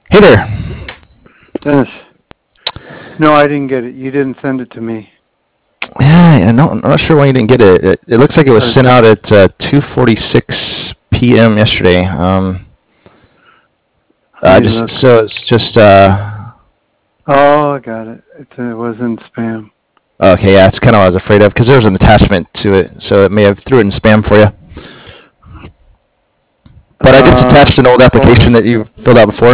Hey there. Dennis. No, I didn't get it. You didn't send it to me. Yeah, no, I'm not sure why you didn't get it. It looks like it was sent out at 2:46 p.m. yesterday. Let me Just look. so it's just Oh, I got it. It was in spam. okay. Yeah, it's kind of what I was afraid of because there was an attachment to it, so it may have threw it in spam for you. But I just attached an old application that you filled out before.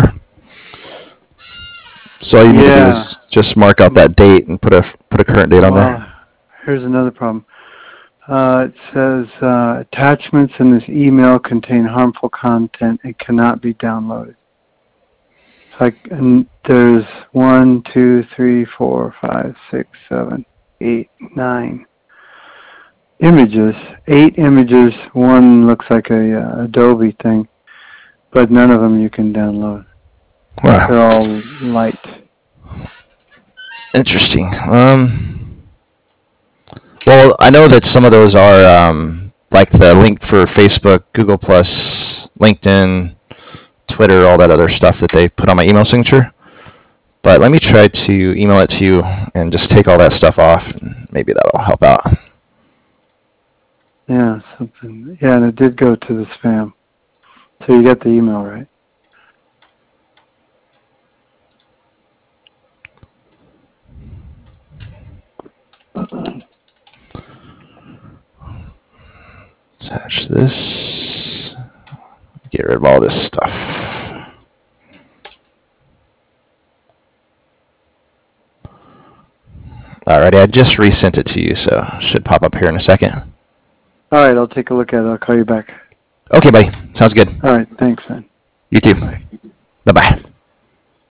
So all you need to do Yeah. is just mark out that date and put a current date on there. Well, here's another problem. It says attachments in this email contain harmful content and cannot be downloaded. And there's 1, 2, 3, 4, 5, 6, 7, 8, 9 images. 8 images. One looks like a Adobe thing, but none of them you can download. Wow. They're all light. Interesting. Well, I know that some of those are like the link for Facebook, Google Plus, LinkedIn, Twitter, all that other stuff that they put on my email signature. But let me try to email it to you and just take all that stuff off, and maybe that'll help out. Yeah, something. Yeah, and it did go to the spam. So you got the email, right? Attach this. Get rid of all this stuff. Alrighty, I just resent it to you, so it should pop up here in a second. All right, I'll take a look at it. I'll call you back. Okay, buddy. Sounds good. All right, thanks, man. You too. Bye. Bye-bye.